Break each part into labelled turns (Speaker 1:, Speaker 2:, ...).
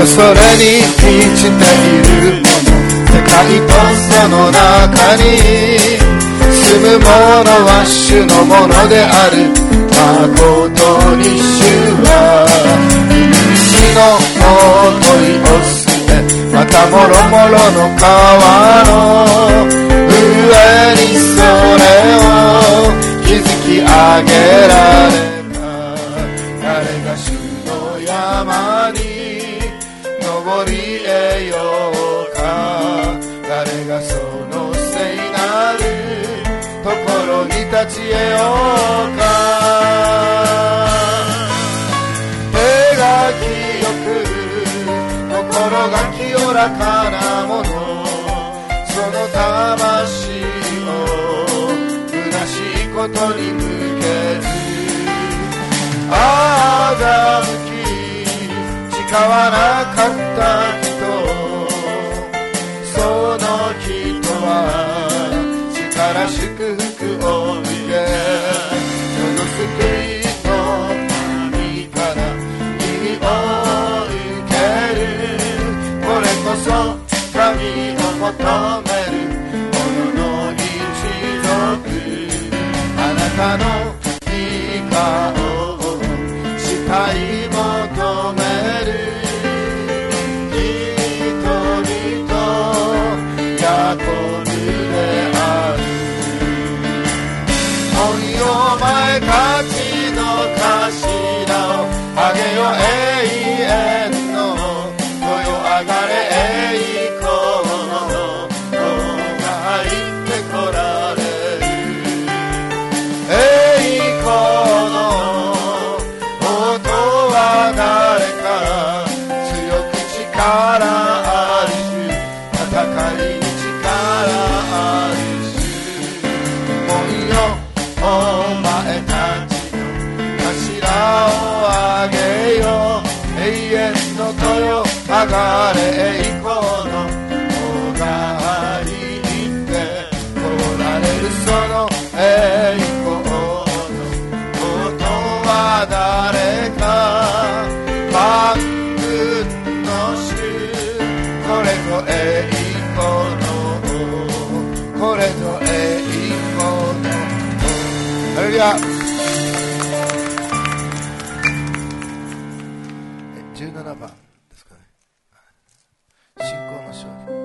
Speaker 1: 恐れに満ちているもの、世界とその中に住む者は主のものである。誠に主は海の尊いおすめ、またもろもろの川の上にそれを築き上げられた。誰が主の山に登り得ようか、誰がその聖なるところに立ち得ようか。手が清く心が清らかなもの、その魂を虚しいことに向ける。欺き誓わなかった人、その人は死から祝福を受け、その救いの神から義を受ける。これこそ神を求める者の一族。あなたの御顔を慕い求める一人とヤコブである。鬼を前勝ちの頭をあげよ永遠の豊上がれ栄光の子が入ってこられる。栄光の音は誰か、強く力ある主、戦いに力ある主。門よお前たちの頭を上げよ、永遠の豊上がれ栄光の子が入ってこられる。その栄光の音は誰か、万軍の主、これぞ栄光の、これぞ栄光の。ハレルヤ。17番ですかね。信仰の勝利。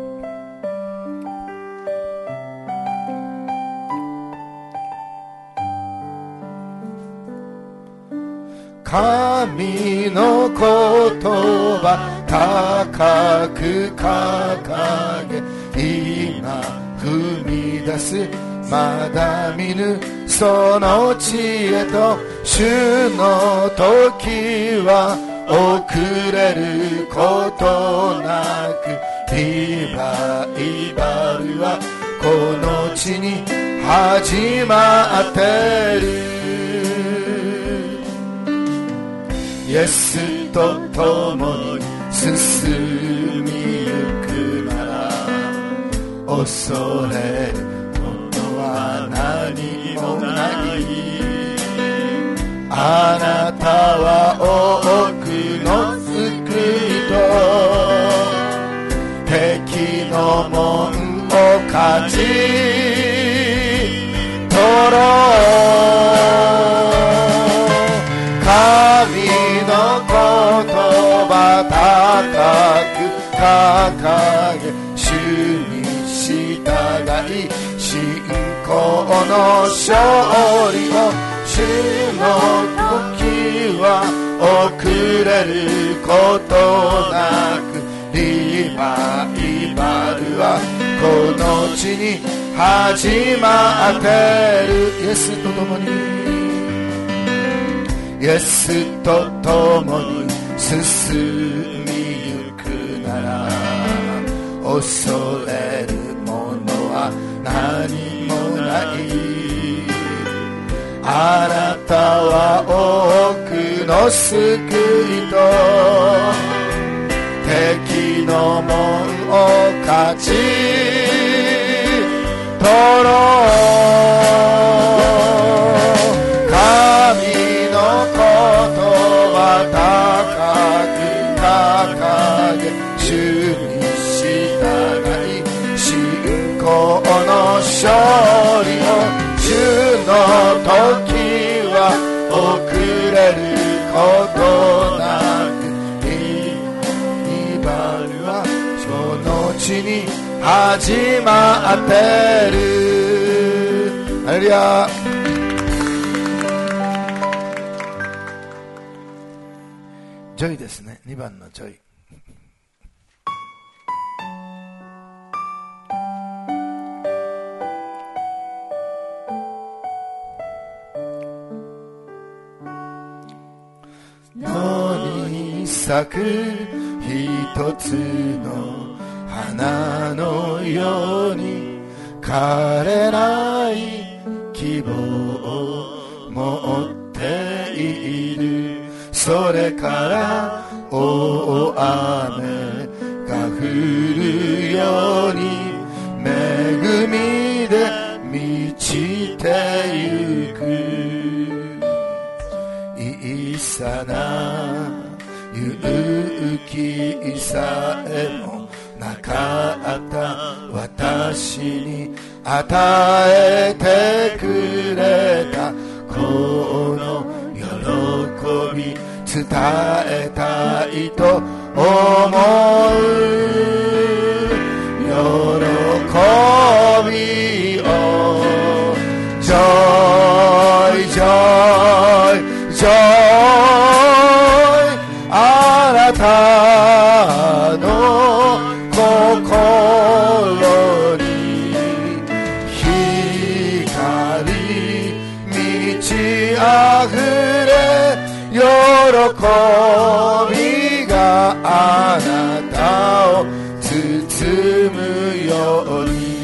Speaker 1: 神の言葉高く掲げ、今踏み出すまだ見ぬその知恵と、主の時は遅れることなく、リバイバルはこの地に始まってる。イエスと共に進みゆくなら、恐れることは何もない。あなたは多くの救いと敵の門を勝ち取ろう。神の言葉高く掲げ、主に従い信仰の勝利を、主の時は遅れることなく、リバイバルはこの地に始まってる。イエスと共に、イエスと共に進みゆくなら、恐れるものは何もない。あなたは多くの救いと敵の門を勝ち取ろう。神の言葉高く掲時は遅れることなく、イバルはその地に始まってる。ハレルヤ。ジョイですね。2番のジョイ。野に咲く一つの花のように、枯れない希望を持っている。それから大雨が降るように、恵みで満ちてゆく。小さな勇気さえもなかった私に与えてくれた、この喜び伝えたいと思う。喜びをジョイジョイジョイ、あなたの心に光満ち溢れ、喜びがあなたを包むように。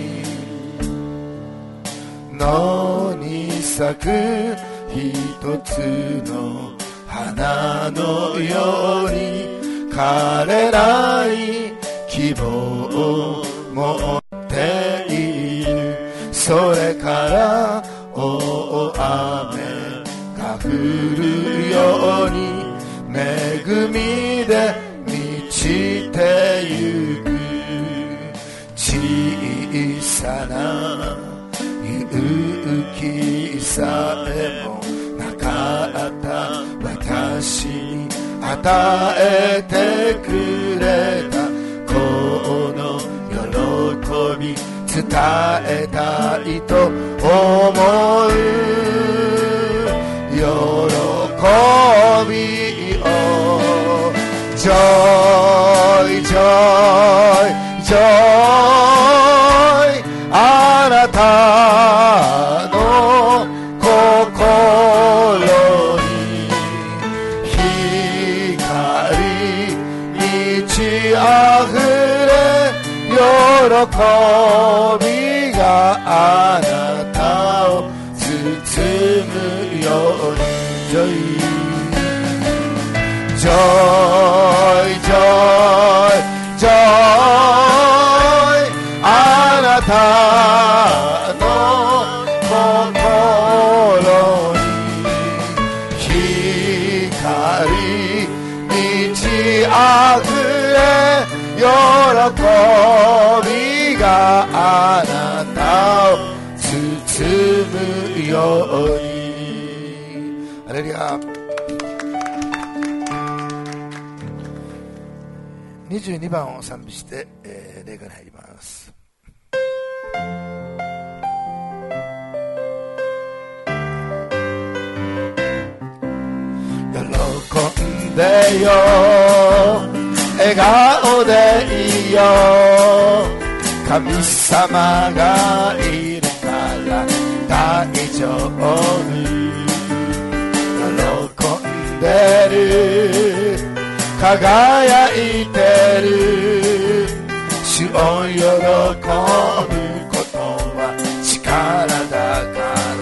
Speaker 1: 野に咲く一つの花のように、枯れない希望を持っている。それから大雨が降るように、恵みで満ちてゆく。小さな勇気さえもなかった私に与えてくれた、この喜び伝えたいと思う。喜びをジョイジョイジョイ、あなたの心に光満ち溢れ、喜びがあなたを包むように。ジョイジョイジョイジョイ、あなたの心に光満ち溢れ、喜びがあなたを包むように。ハレルヤ。22番を賛美して、礼歌に入ります。喜んでよ、笑顔でいいよ、神様がいるから大丈夫。喜んでる、輝いてる、主を喜ぶことは力だから。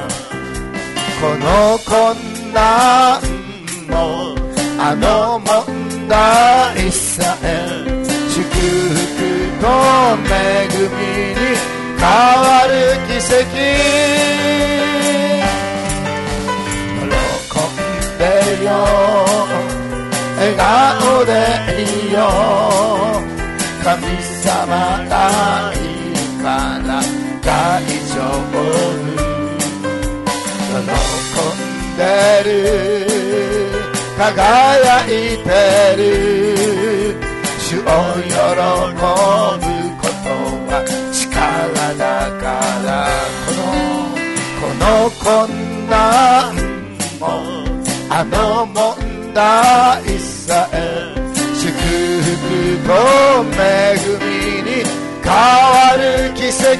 Speaker 1: この困難もあの問題さえ、祝福と恵みに変わる奇跡。喜んでよ、笑顔でいいよ、神様がいるから大丈夫。 てる、輝いてる。主を喜ぶことは力だから。この困難もあの問題さえ祝福と恵みに変わる奇跡。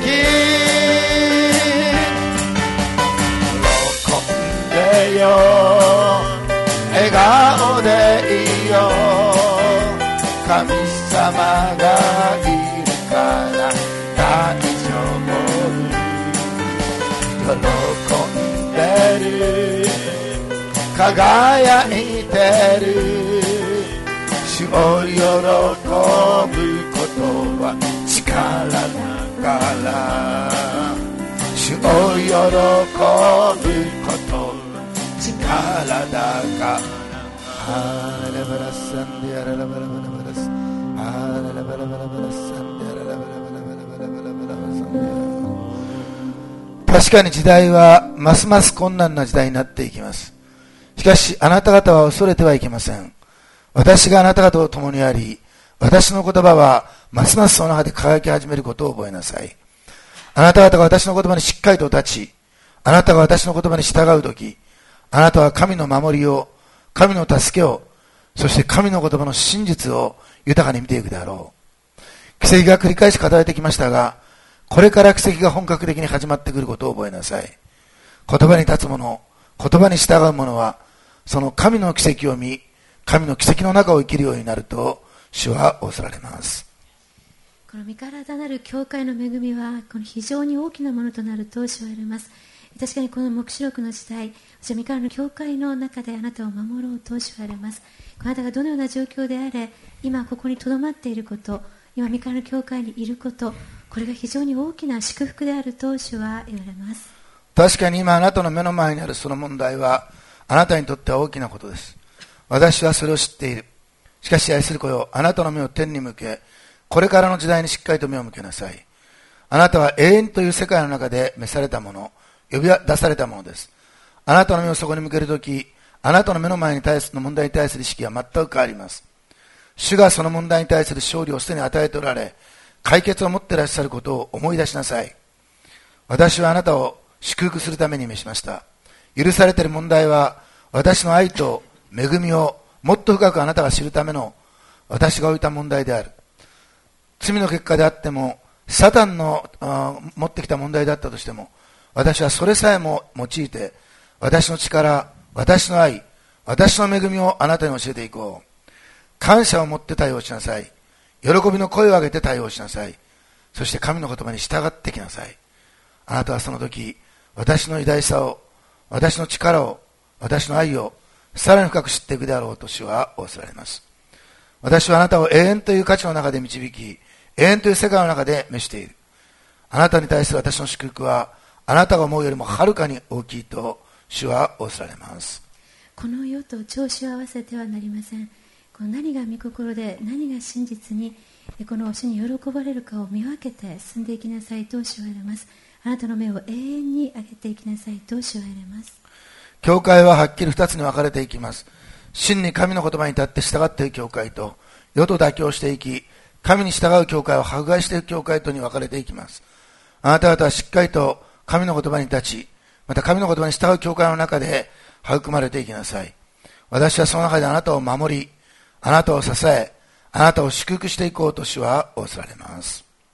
Speaker 1: 喜んでよ、笑顔でいいよ、神様がいるから大丈夫。喜んでる、輝いてる。主を喜ぶことは力だから。主を喜ぶことは力だから。ハレバラサンディアララバラバラバラス、ハレラバラバラバラサンディアララバラバラバラバラバラバラサンディア。確かに時代はますます困難な時代になっていきます。しかしあなた方は恐れてはいけません。私があなた方と共にあり、私の言葉はますますその中で輝き始めることを覚えなさい。あなた方が私の言葉にしっかりと立ち、あなたが私の言葉に従うとき、あなたは神の守りを、神の助けを、そして神の言葉の真実を豊かに見ていくであろう。奇跡が繰り返し語られてきましたが、これから奇跡が本格的に始まってくることを覚えなさい。言葉に立つ者、言葉に従う者は、その神の奇跡を見、神の奇跡の中を生きるようになると、主は仰せられます。
Speaker 2: この身体なる教会の恵みは、この非常に大きなものとなると主は言われます。確かにこの黙示録の時代、身体の教会の中であなたを守ろうと主は言われます。あなたがどのような状況であれ、今ここに留まっていること、今身体の教会にいること、これが非常に大きな祝福であると主は言われます。
Speaker 1: 確かに今あなたの目の前にあるその問題はあなたにとっては大きなことです。私はそれを知っている。しかし愛する子よ、あなたの目を天に向け、これからの時代にしっかりと目を向けなさい。あなたは永遠という世界の中で召されたもの、呼び出されたものです。あなたの目をそこに向けるとき、あなたの目の前に対する問題に対する意識は全く変わります。主がその問題に対する勝利をすでに与えておられ、解決を持っていらっしゃることを思い出しなさい。私はあなたを祝福するために召しました。許されている問題は、私の愛と恵みをもっと深くあなたが知るための私が置いた問題である。罪の結果であっても、サタンの持ってきた問題だったとしても、私はそれさえも用いて、私の力、私の愛、私の恵みをあなたに教えていこう。感謝を持って対応しなさい。喜びの声を上げて対応しなさい。そして神の言葉に従ってきなさい。あなたはその時、私の偉大さを、私の力を、私の愛を、さらに深く知っていくであろうと主は仰せられます。私はあなたを永遠という価値の中で導き、永遠という世界の中で召している。あなたに対する私の祝福は、あなたが思うよりもはるかに大きいと主は仰せられます。
Speaker 2: この世と調子を合わせてはなりません。この何が御心で何が真実にこの主に喜ばれるかを見分けて進んでいきなさいと主は言われます。あなたの目を永遠に上げていきなさいと主は言われます。教
Speaker 1: 会ははっきり二つに分かれていきます。真に神の言葉に立って従っている教会と、世と妥協していき、神に従う教会を迫害していく教会とに分かれていきます。あなた方はしっかりと神の言葉に立ち、また神の言葉に従う教会の中で育まれていきなさい。私はその中であなたを守り、あなたを支え、あなたを祝福していこうと主は仰せられます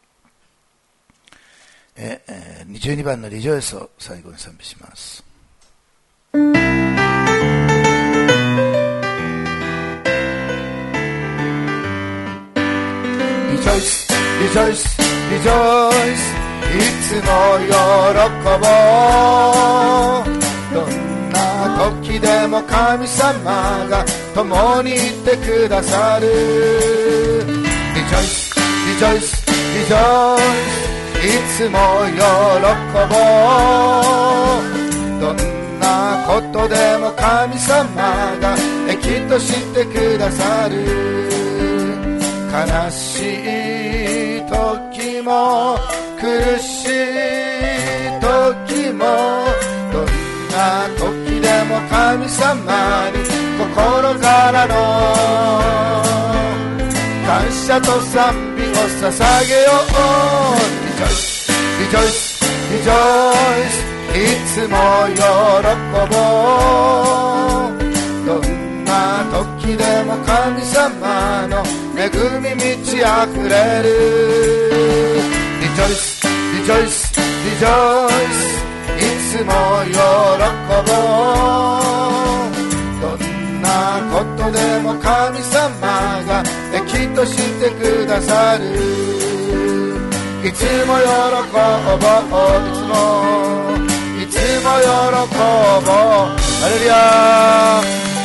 Speaker 1: 。22番のリジョイスを最後に賛美します。リジョイス、リジョイス、リジョイス、いつも喜ぼう。どんな時でも神様が共にいてくださる。リジョイス、リジョイス、リジョイス、いつも喜ぼう。どんなことでも神様が益としてくださる。悲しい時も苦しい時も、どんな時でも神様に心からの感謝と賛美を捧げよう。Rejoice, rejoice, いつも喜ぼう。どんな時でも神様の恵み満ち溢れる。Rejoice, rejoice, rejoice、いつも喜ぼう。どんなことでも神様が益としてくださる。いつも喜ぼう、いつも喜ぼう。ハレルヤ。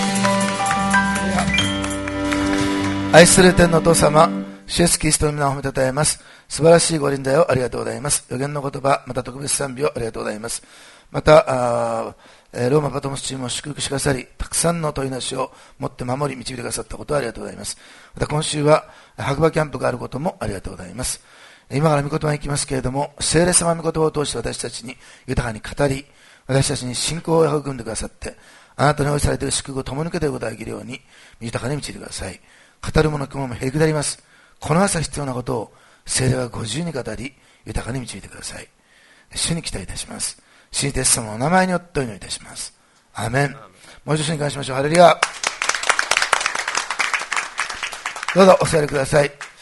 Speaker 1: 愛する天のお父様、主イエスキリストの皆を褒めたたえます。素晴らしいご臨在をありがとうございます。予言の言葉、また特別賛美をありがとうございます。またローマパトモスチームを祝福しくださり、たくさんの問いなしを持って守り導いてくださったことをありがとうございます。また今週は白馬キャンプがあることもありがとうございます。今から御言葉に行きますけれども、聖霊様の御言葉を通して私たちに豊かに語り、私たちに信仰を育んでくださって、あなたに用意されている祝福を共に受けていることができるように豊かに導いてください。語る者雲もへりくだります。この朝必要なことを聖霊がご自由に語り、豊かに導いてください。主に期待いたします。主イエス様のお名前によってお祈りいたします。アーメン。もう一度主に感謝しましょう。ハレルヤ。どうぞお座りください。